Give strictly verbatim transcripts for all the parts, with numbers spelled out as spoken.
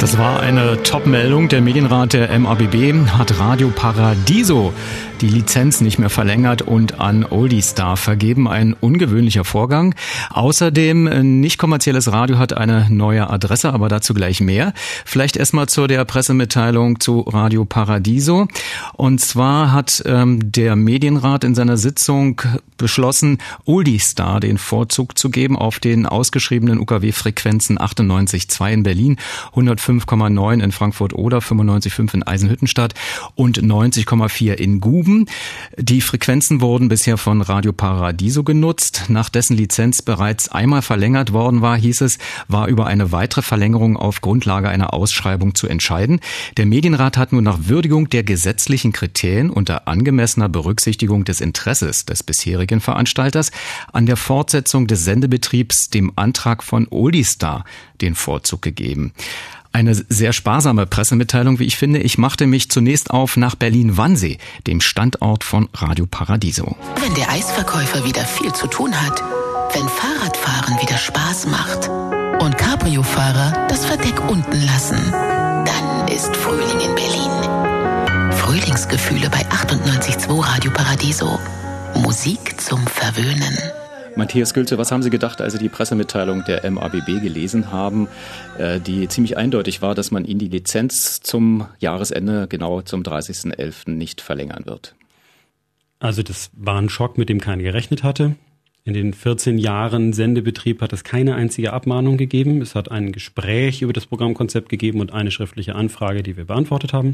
Das war eine Top-Meldung. Der Medienrat der M A B B hat Radio Paradiso die Lizenz nicht mehr verlängert und an Oldiestar vergeben. Ein ungewöhnlicher Vorgang. Außerdem, nicht kommerzielles Radio hat eine neue Adresse, aber dazu gleich mehr. Vielleicht erstmal zu der Pressemitteilung zu Radio Paradiso. Und zwar hat ähm, der Medienrat in seiner Sitzung beschlossen, Oldiestar den Vorzug zu geben auf den ausgeschriebenen U K W-Frequenzen achtundneunzig Komma zwei in Berlin, hundertfünf Komma neun in Frankfurt-Oder, fünfundneunzig Komma fünf in Eisenhüttenstadt und neunzig Komma vier in Guben. Die Frequenzen wurden bisher von Radio Paradiso genutzt. Nach dessen Lizenz bereits einmal verlängert worden war, hieß es, war über eine weitere Verlängerung auf Grundlage einer Ausschreibung zu entscheiden. Der Medienrat hat nun nach Würdigung der gesetzlichen Kriterien unter angemessener Berücksichtigung des Interesses des bisherigen Veranstalters an der Fortsetzung des Sendebetriebs dem Antrag von Oldiestar den Vorzug gegeben. Eine sehr sparsame Pressemitteilung, wie ich finde. Ich machte mich zunächst auf nach Berlin-Wannsee, dem Standort von Radio Paradiso. Wenn der Eisverkäufer wieder viel zu tun hat, wenn Fahrradfahren wieder Spaß macht und Cabrio-Fahrer das Verdeck unten lassen, dann ist Frühling in Berlin. Frühlingsgefühle bei achtundneunzig Komma zwei Radio Paradiso. Musik zum Verwöhnen. Matthias Gülze, was haben Sie gedacht, als Sie die Pressemitteilung der M A B B gelesen haben, die ziemlich eindeutig war, dass man Ihnen die Lizenz zum Jahresende, genau zum dreißigsten elften nicht verlängern wird? Also das war ein Schock, mit dem keiner gerechnet hatte. In den vierzehn Jahren Sendebetrieb hat es keine einzige Abmahnung gegeben. Es hat ein Gespräch über das Programmkonzept gegeben und eine schriftliche Anfrage, die wir beantwortet haben.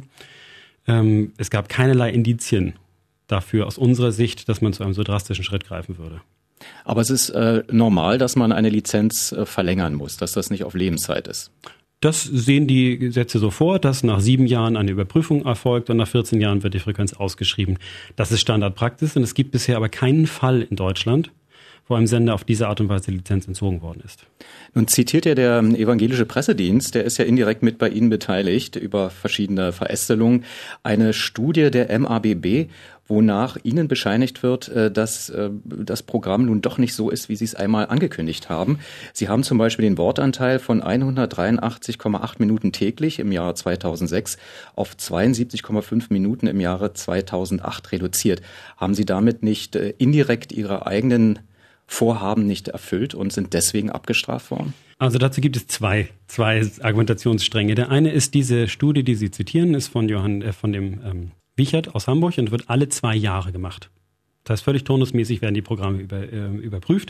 Es gab keinerlei Indizien dafür aus unserer Sicht, dass man zu einem so drastischen Schritt greifen würde. Aber es ist äh, normal, dass man eine Lizenz äh, verlängern muss, dass das nicht auf Lebenszeit ist. Das sehen die Gesetze so vor, dass nach sieben Jahren eine Überprüfung erfolgt und nach vierzehn Jahren wird die Frequenz ausgeschrieben. Das ist Standardpraxis und es gibt bisher aber keinen Fall in Deutschland, wo einem Sender auf diese Art und Weise die Lizenz entzogen worden ist. Nun zitiert ja der evangelische Pressedienst, der ist ja indirekt mit bei Ihnen beteiligt, über verschiedene Verästelungen, eine Studie der M A B B, wonach Ihnen bescheinigt wird, dass das Programm nun doch nicht so ist, wie Sie es einmal angekündigt haben. Sie haben zum Beispiel den Wortanteil von hundertdreiundachtzig Komma acht Minuten täglich im Jahre zweitausendsechs auf zweiundsiebzig Komma fünf Minuten im Jahre zweitausendacht reduziert. Haben Sie damit nicht indirekt Ihre eigenen Vorhaben nicht erfüllt und sind deswegen abgestraft worden? Also dazu gibt es zwei, zwei Argumentationsstränge. Der eine ist diese Studie, die Sie zitieren, ist von Johann, äh, von dem ähm, Wiechert aus Hamburg und wird alle zwei Jahre gemacht. Das heißt, völlig turnusmäßig werden die Programme über, äh, überprüft.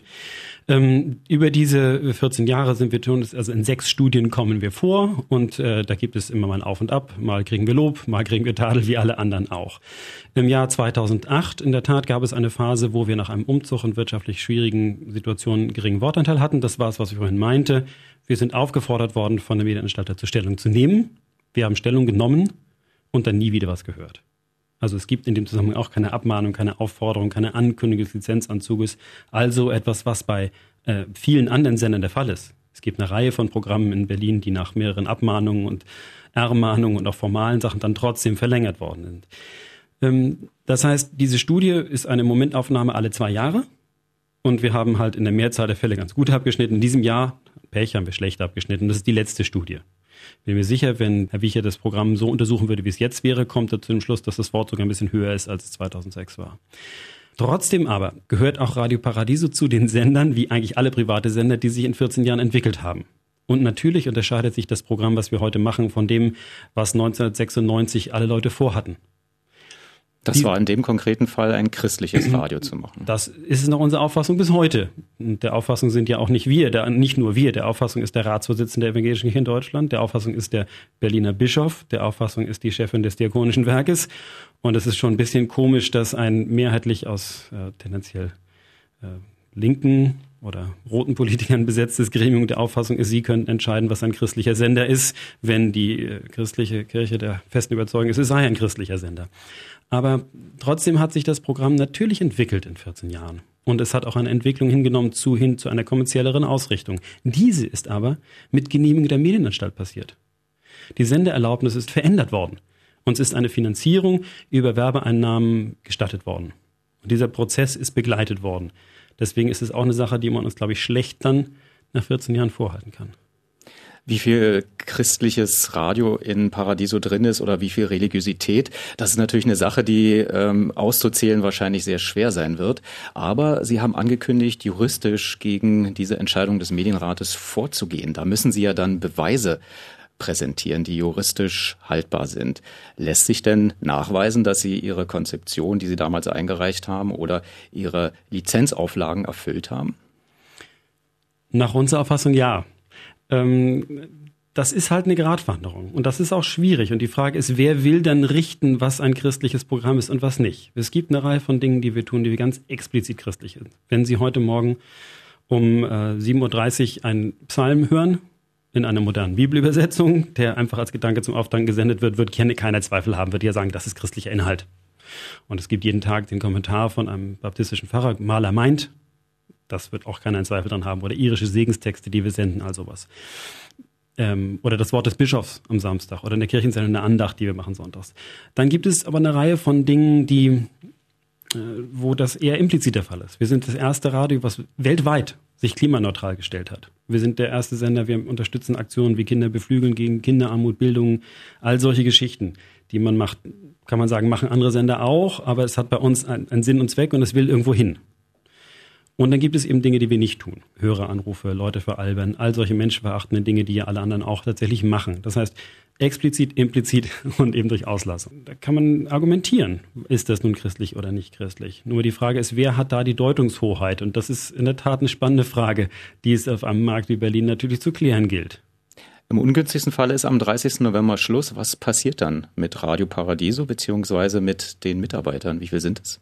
Ähm, über diese vierzehn Jahre sind wir turnus, also in sechs Studien kommen wir vor und äh, da gibt es immer mal ein Auf und Ab. Mal kriegen wir Lob, mal kriegen wir Tadel, wie alle anderen auch. Im Jahr zweitausendacht, in der Tat, gab es eine Phase, wo wir nach einem Umzug und wirtschaftlich schwierigen Situationen einen geringen Wortanteil hatten. Das war es, was ich vorhin meinte. Wir sind aufgefordert worden, von der Medienanstalter dazu Stellung zu nehmen. Wir haben Stellung genommen und dann nie wieder was gehört. Also es gibt in dem Zusammenhang auch keine Abmahnung, keine Aufforderung, keine Ankündigung des Lizenzanzuges. Also etwas, was bei äh, vielen anderen Sendern der Fall ist. Es gibt eine Reihe von Programmen in Berlin, die nach mehreren Abmahnungen und Ermahnungen und auch formalen Sachen dann trotzdem verlängert worden sind. Ähm, das heißt, diese Studie ist eine Momentaufnahme alle zwei Jahre. Und wir haben halt in der Mehrzahl der Fälle ganz gut abgeschnitten. In diesem Jahr, Pech, haben wir schlecht abgeschnitten. Das ist die letzte Studie. Bin mir sicher, wenn Herr Wiechert das Programm so untersuchen würde, wie es jetzt wäre, kommt er zu dem Schluss, dass das Wort sogar ein bisschen höher ist, als es zweitausendsechs war. Trotzdem aber gehört auch Radio Paradiso zu den Sendern, wie eigentlich alle private Sender, die sich in vierzehn Jahren entwickelt haben. Und natürlich unterscheidet sich das Programm, was wir heute machen, von dem, was neunzehnhundertsechsundneunzig alle Leute vorhatten. Das war in dem konkreten Fall ein christliches Radio zu machen. Das ist noch unsere Auffassung bis heute. Und der Auffassung sind ja auch nicht wir, der, nicht nur wir. Der Auffassung ist der Ratsvorsitzende der Evangelischen Kirche in Deutschland. Der Auffassung ist der Berliner Bischof. Der Auffassung ist die Chefin des Diakonischen Werkes. Und es ist schon ein bisschen komisch, dass ein mehrheitlich aus äh, tendenziell äh, linken oder roten Politikern besetztes Gremium der Auffassung ist, sie können entscheiden, was ein christlicher Sender ist, wenn die äh, christliche Kirche der festen Überzeugung ist, es sei ein christlicher Sender. Aber trotzdem hat sich das Programm natürlich entwickelt in vierzehn Jahren. Und es hat auch eine Entwicklung hingenommen zu, hin zu einer kommerzielleren Ausrichtung. Diese ist aber mit Genehmigung der Medienanstalt passiert. Die Sendeerlaubnis ist verändert worden. Uns ist eine Finanzierung über Werbeeinnahmen gestattet worden. Und dieser Prozess ist begleitet worden. Deswegen ist es auch eine Sache, die man uns, glaube ich, schlecht dann nach vierzehn Jahren vorhalten kann. Wie viel christliches Radio in Paradiso drin ist oder wie viel Religiosität, das ist natürlich eine Sache, die ähm, auszuzählen wahrscheinlich sehr schwer sein wird. Aber Sie haben angekündigt, juristisch gegen diese Entscheidung des Medienrates vorzugehen. Da müssen Sie ja dann Beweise präsentieren, die juristisch haltbar sind. Lässt sich denn nachweisen, dass Sie Ihre Konzeption, die Sie damals eingereicht haben, oder Ihre Lizenzauflagen erfüllt haben? Nach unserer Auffassung ja. Das ist halt eine Gratwanderung und das ist auch schwierig. Und die Frage ist, wer will dann richten, was ein christliches Programm ist und was nicht? Es gibt eine Reihe von Dingen, die wir tun, die ganz explizit christlich sind. Wenn Sie heute Morgen um äh, sieben Uhr dreißig einen Psalm hören, in einer modernen Bibelübersetzung, der einfach als Gedanke zum Auftanken gesendet wird, wird keiner Zweifel haben, wird ja sagen, das ist christlicher Inhalt. Und es gibt jeden Tag den Kommentar von einem baptistischen Pfarrer, Maler meint, das wird auch keiner einen Zweifel dran haben. Oder irische Segenstexte, die wir senden, all sowas. Ähm, oder das Wort des Bischofs am Samstag. Oder in der Kirchensendung eine Andacht, die wir machen sonntags. Dann gibt es aber eine Reihe von Dingen, die, äh, wo das eher implizit der Fall ist. Wir sind das erste Radio, was weltweit sich klimaneutral gestellt hat. Wir sind der erste Sender, wir unterstützen Aktionen wie Kinder beflügeln gegen Kinderarmut, Bildung, all solche Geschichten, die man macht, kann man sagen, machen andere Sender auch, aber es hat bei uns einen Sinn und Zweck und es will irgendwo hin. Und dann gibt es eben Dinge, die wir nicht tun. Höreranrufe, Leute veralbern, all solche menschenverachtenden Dinge, die ja alle anderen auch tatsächlich machen. Das heißt, explizit, implizit und eben durch Auslassung. Da kann man argumentieren, ist das nun christlich oder nicht christlich. Nur die Frage ist, wer hat da die Deutungshoheit? Und das ist in der Tat eine spannende Frage, die es auf einem Markt wie Berlin natürlich zu klären gilt. Im ungünstigsten Falle ist am dreißigsten November Schluss. Was passiert dann mit Radio Paradiso beziehungsweise mit den Mitarbeitern? Wie viel sind es?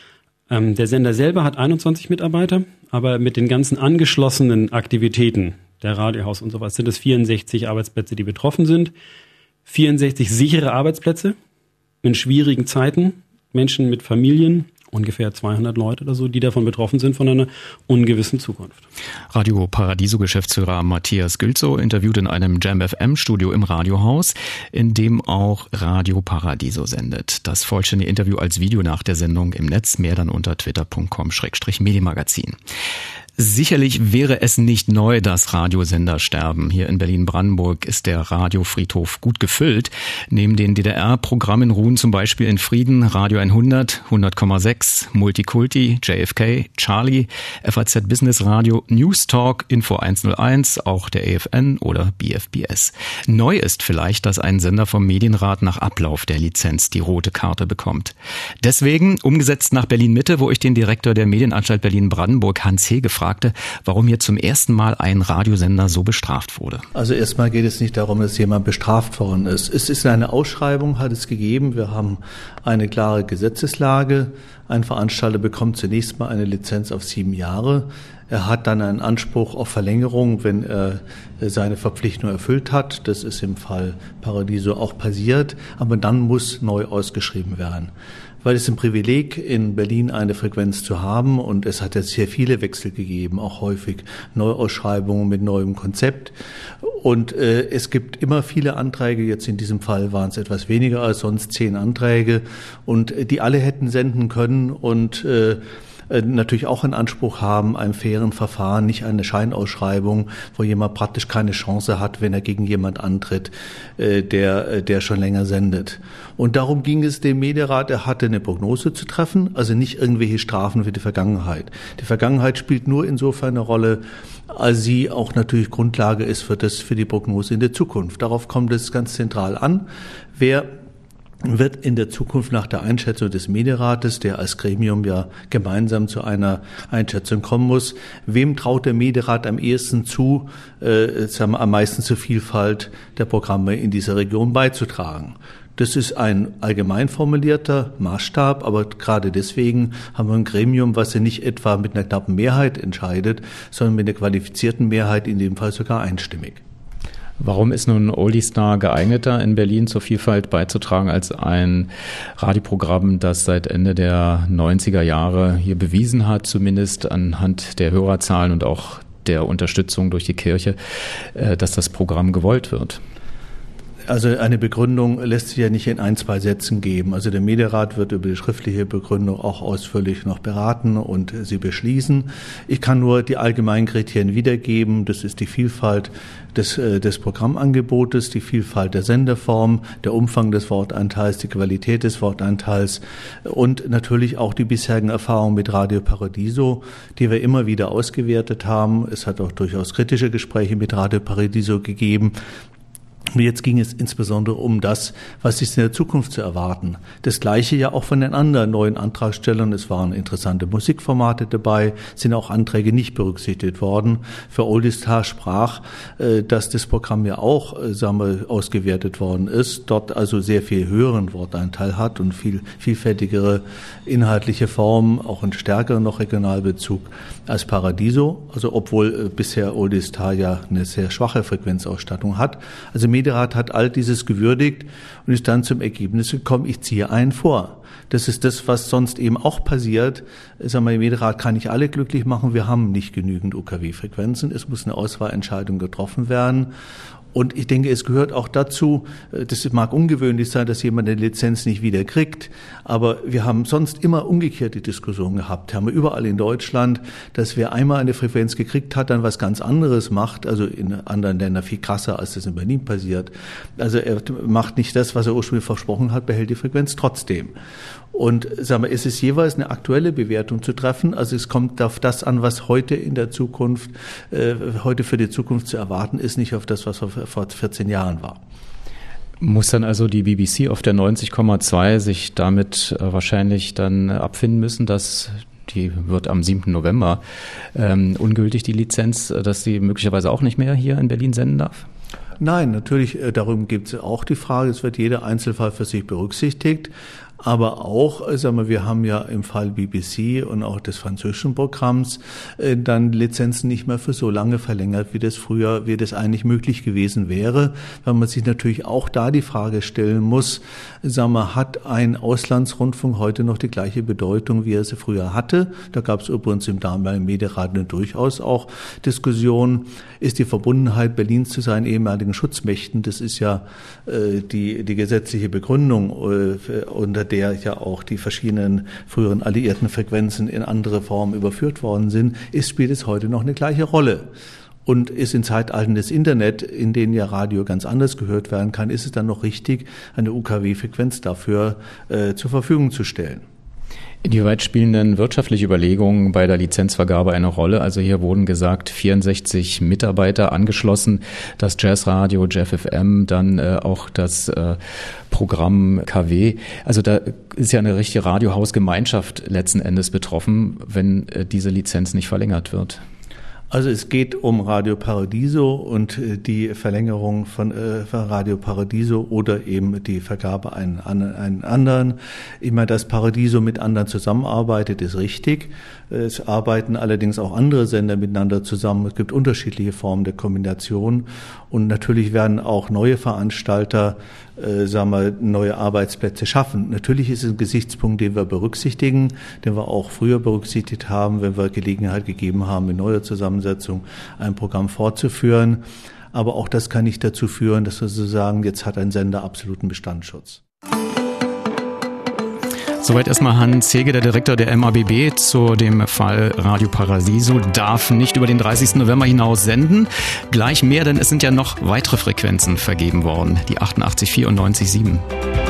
Ähm, der Sender selber hat einundzwanzig Mitarbeiter, aber mit den ganzen angeschlossenen Aktivitäten, der Radiohaus und sowas, sind es vierundsechzig Arbeitsplätze, die betroffen sind. vierundsechzig sichere Arbeitsplätze in schwierigen Zeiten, Menschen mit Familien, ungefähr zweihundert Leute oder so, die davon betroffen sind von einer ungewissen Zukunft. Radio Paradiso-Geschäftsführer Matthias Gülzow interviewt in einem Jam F M-Studio im Radiohaus, in dem auch Radio Paradiso sendet. Das vollständige Interview als Video nach der Sendung im Netz, mehr dann unter twitter punkt com Schrägstrich Medienmagazin. Sicherlich wäre es nicht neu, dass Radiosender sterben. Hier in Berlin-Brandenburg ist der Radiofriedhof gut gefüllt. Neben den D D R-Programmen ruhen zum Beispiel in Frieden Radio hundert, hundert Komma sechs, Multikulti, J F K, Charlie, F A Z Business Radio, News Talk, Info hunderteins, auch der E F N oder B F B S. Neu ist vielleicht, dass ein Sender vom Medienrat nach Ablauf der Lizenz die rote Karte bekommt. Deswegen, umgesetzt nach Berlin-Mitte, wo ich den Direktor der Medienanstalt Berlin-Brandenburg, Hans Hege, fragte, warum hier zum ersten Mal ein Radiosender so bestraft wurde. Also erstmal geht es nicht darum, dass jemand bestraft worden ist. Es ist eine Ausschreibung, hat es gegeben. Wir haben eine klare Gesetzeslage. Ein Veranstalter bekommt zunächst mal eine Lizenz auf sieben Jahre. Er hat dann einen Anspruch auf Verlängerung, wenn er seine Verpflichtung erfüllt hat. Das ist im Fall Paradiso auch passiert. Aber dann muss neu ausgeschrieben werden. Weil es ein Privileg, in Berlin eine Frequenz zu haben, und es hat jetzt sehr viele Wechsel gegeben, auch häufig Neuausschreibungen mit neuem Konzept. Und äh, es gibt immer viele Anträge, jetzt in diesem Fall waren es etwas weniger als sonst, zehn Anträge, und äh, die alle hätten senden können und äh, natürlich auch einen Anspruch haben, einem fairen Verfahren, nicht eine Scheinausschreibung, wo jemand praktisch keine Chance hat, wenn er gegen jemand antritt, der, der schon länger sendet. Und darum ging es dem Medienrat, er hatte eine Prognose zu treffen, also nicht irgendwelche Strafen für die Vergangenheit. Die Vergangenheit spielt nur insofern eine Rolle, als sie auch natürlich Grundlage ist für das, für die Prognose in der Zukunft. Darauf kommt es ganz zentral an. Wer wird in der Zukunft nach der Einschätzung des Medienrates, der als Gremium ja gemeinsam zu einer Einschätzung kommen muss, wem traut der Medienrat am ehesten zu, äh, sagen wir, am meisten zur Vielfalt der Programme in dieser Region beizutragen? Das ist ein allgemein formulierter Maßstab, aber gerade deswegen haben wir ein Gremium, was ja nicht etwa mit einer knappen Mehrheit entscheidet, sondern mit einer qualifizierten Mehrheit, in dem Fall sogar einstimmig. Warum ist nun Oldie Star geeigneter, in Berlin zur Vielfalt beizutragen, als ein Radioprogramm, das seit Ende der neunziger Jahre hier bewiesen hat, zumindest anhand der Hörerzahlen und auch der Unterstützung durch die Kirche, dass das Programm gewollt wird? Also eine Begründung lässt sich ja nicht in ein, zwei Sätzen geben. Also der Medienrat wird über die schriftliche Begründung auch ausführlich noch beraten und sie beschließen. Ich kann nur die allgemeinen Kriterien wiedergeben. Das ist die Vielfalt des, des Programmangebotes, die Vielfalt der Sendeform, der Umfang des Wortanteils, die Qualität des Wortanteils und natürlich auch die bisherigen Erfahrungen mit Radio Paradiso, die wir immer wieder ausgewertet haben. Es hat auch durchaus kritische Gespräche mit Radio Paradiso gegeben. Und jetzt ging es insbesondere um das, was ist in der Zukunft zu erwarten. Das Gleiche ja auch von den anderen neuen Antragstellern. Es waren interessante Musikformate dabei, sind auch Anträge nicht berücksichtigt worden. Für Oldistar sprach, dass das Programm ja auch, sagen wir, ausgewertet worden ist, dort also sehr viel höheren Wortanteil hat und viel vielfältigere inhaltliche Formen, auch einen stärkeren noch Regionalbezug als Paradiso. Also obwohl bisher Oldistar ja eine sehr schwache Frequenzausstattung hat. Also Medienrat hat all dieses gewürdigt und ist dann zum Ergebnis gekommen, ich ziehe einen vor. Das ist das, was sonst eben auch passiert. Sagen wir, der Medienrat kann nicht alle glücklich machen. Wir haben nicht genügend U K W-Frequenzen. Es muss eine Auswahlentscheidung getroffen werden. Und ich denke, es gehört auch dazu, das mag ungewöhnlich sein, dass jemand eine Lizenz nicht wieder kriegt, aber wir haben sonst immer umgekehrte Diskussionen gehabt. Haben wir überall in Deutschland, dass wer einmal eine Frequenz gekriegt hat, dann was ganz anderes macht, also in anderen Ländern viel krasser, als das in Berlin passiert. Also er macht nicht das, was er ursprünglich versprochen hat, behält die Frequenz trotzdem. Und sagen wir, es ist jeweils eine aktuelle Bewertung zu treffen. Also es kommt auf das an, was heute in der Zukunft, äh, heute für die Zukunft zu erwarten ist, nicht auf das, was vor, vor vierzehn Jahren war. Muss dann also die B B C auf der neunzig Komma zwei sich damit äh, wahrscheinlich dann abfinden müssen, dass die wird am siebten November ähm, ungültig, die Lizenz, dass sie möglicherweise auch nicht mehr hier in Berlin senden darf? Nein, natürlich, äh, darum gibt es auch die Frage, es wird jeder Einzelfall für sich berücksichtigt. Aber auch, sagen wir, wir haben ja im Fall B B C und auch des französischen Programms äh, dann Lizenzen nicht mehr für so lange verlängert, wie das früher, wie das eigentlich möglich gewesen wäre, weil man sich natürlich auch da die Frage stellen muss, sagen wir, hat ein Auslandsrundfunk heute noch die gleiche Bedeutung, wie er sie früher hatte? Da gab es übrigens im damaligen Medienrat durchaus auch Diskussionen. Ist die Verbundenheit Berlins zu seinen ehemaligen Schutzmächten, das ist ja äh, die, die gesetzliche Begründung, äh, unter der ja auch die verschiedenen früheren alliierten Frequenzen in andere Formen überführt worden sind, ist, spielt es heute noch eine gleiche Rolle. Und ist in Zeitaltern des Internet, in denen ja Radio ganz anders gehört werden kann, ist es dann noch richtig, eine U K W-Frequenz dafür äh, zur Verfügung zu stellen. Inwieweit spielen denn wirtschaftliche Überlegungen bei der Lizenzvergabe eine Rolle? Also hier wurden gesagt, vierundsechzig Mitarbeiter angeschlossen, das Jazzradio, J F F M, dann äh, auch das äh, Programm K W. Also da ist ja eine richtige Radiohausgemeinschaft letzten Endes betroffen, wenn äh, diese Lizenz nicht verlängert wird. Also es geht um Radio Paradiso und die Verlängerung von, äh, von Radio Paradiso oder eben die Vergabe an einen anderen. Immer, dass Paradiso mit anderen zusammenarbeitet, ist richtig. Es arbeiten allerdings auch andere Sender miteinander zusammen. Es gibt unterschiedliche Formen der Kombination und natürlich werden auch neue Veranstalter, äh, sagen wir, neue Arbeitsplätze schaffen. Natürlich ist es ein Gesichtspunkt, den wir berücksichtigen, den wir auch früher berücksichtigt haben, wenn wir Gelegenheit gegeben haben, in neuer Zusammensetzung ein Programm fortzuführen. Aber auch das kann nicht dazu führen, dass wir so sagen, jetzt hat ein Sender absoluten Bestandsschutz. Soweit erstmal Hans Hege, der Direktor der M A B B, zu dem Fall Radio Paradiso darf nicht über den dreißigsten November hinaus senden. Gleich mehr, denn es sind ja noch weitere Frequenzen vergeben worden, die achtundachtzig Komma vier und neunzig Komma sieben.